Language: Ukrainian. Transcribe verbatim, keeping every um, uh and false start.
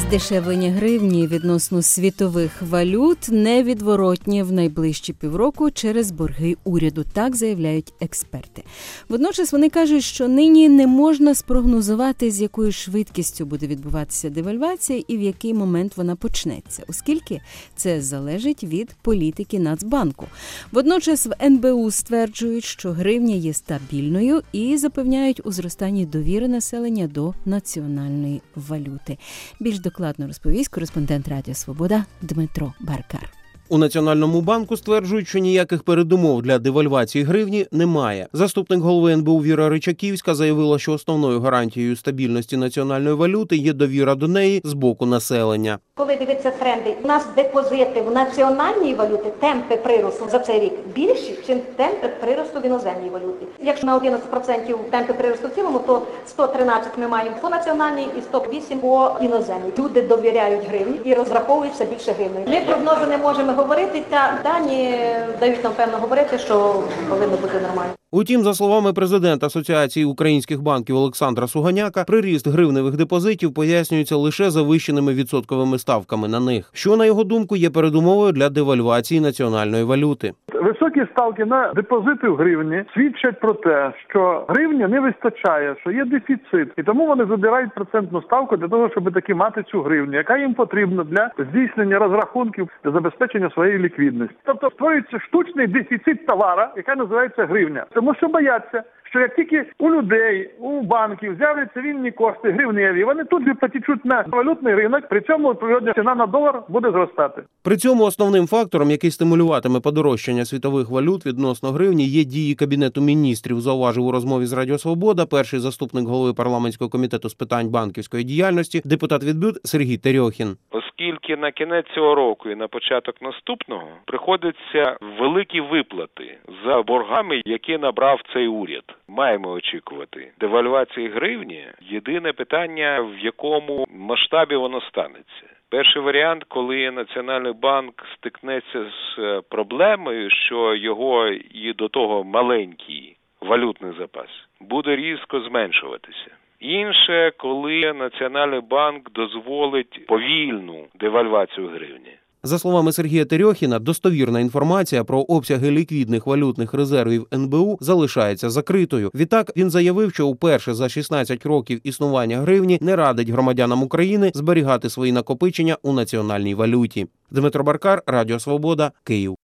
Здешевлення гривні відносно світових валют невідворотнє в найближчі півроку через борги уряду, так заявляють експерти. Водночас вони кажуть, що нині не можна спрогнозувати, з якою швидкістю буде відбуватися девальвація і в який момент вона почнеться, оскільки це залежить від політики Нацбанку. Водночас в ен бе у стверджують, що гривня є стабільною і запевняють у зростанні довіри населення до національної валюти. Більш докладно розповість кореспондент Радіо Свобода Дмитро Баркар. У Національному банку стверджують, що ніяких передумов для девальвації гривні немає. Заступник голови ен бе у Віра Ричаківська заявила, що основною гарантією стабільності національної валюти є довіра до неї з боку населення. Коли дивитися тренди, у нас депозити в національній валюті, темпи приросту за цей рік більші, ніж темпи приросту в іноземній валюті. Якщо на одинадцять відсотків темпи приросту в цілому, то сто тринадцять ми маємо по національній і сто вісім по іноземній. Люди довіряють гривні і розраховуються більше гривнею. Ми прогнози не можемо говорити, та дані дають нам певно говорити, що повинно бути нормально. Утім, за словами президента Асоціації українських банків Олександра Суганяка, приріст гривневих депозитів пояснюється лише завищеними відсотковими ставками на них, що, на його думку, є передумовою для девальвації національної валюти. Високі ставки на депозити в гривні свідчать про те, що гривні не вистачає, що є дефіцит, і тому вони забирають процентну ставку для того, щоб таки мати цю гривню, яка їм потрібна для здійснення розрахунків, для забезпечення своєї ліквідності. Тобто створюється штучний дефіцит товара, яка називається гривня. Тому що бояться, що як тільки у людей, у банків з'являться вільні кошти гривневі, вони тут же потічуть на валютний ринок, при цьому відповідно ціна на долар буде зростати. При цьому основним фактором, який стимулюватиме подорожчання світових валют відносно гривні, є дії Кабінету міністрів, зауважив у розмові з Радіо Свобода перший заступник голови парламентського комітету з питань банківської діяльності, депутат від БЮТ Сергій Терьохін. Оскільки на кінець цього року і на початок наступного приходяться великі виплати за боргами, які набрав цей уряд. Маємо очікувати девальвації гривні. Єдине питання, в якому масштабі воно станеться. Перший варіант, коли Національний банк стикнеться з проблемою, що його і до того маленький валютний запас буде різко зменшуватися. Інше, коли Національний банк дозволить повільну девальвацію гривні. За словами Сергія Терьохіна, достовірна інформація про обсяги ліквідних валютних резервів ен бе у залишається закритою. Відтак, він заявив, що вперше за шістнадцять років існування гривні не радить громадянам України зберігати свої накопичення у національній валюті. Дмитро Баркар, Радіо Свобода, Київ.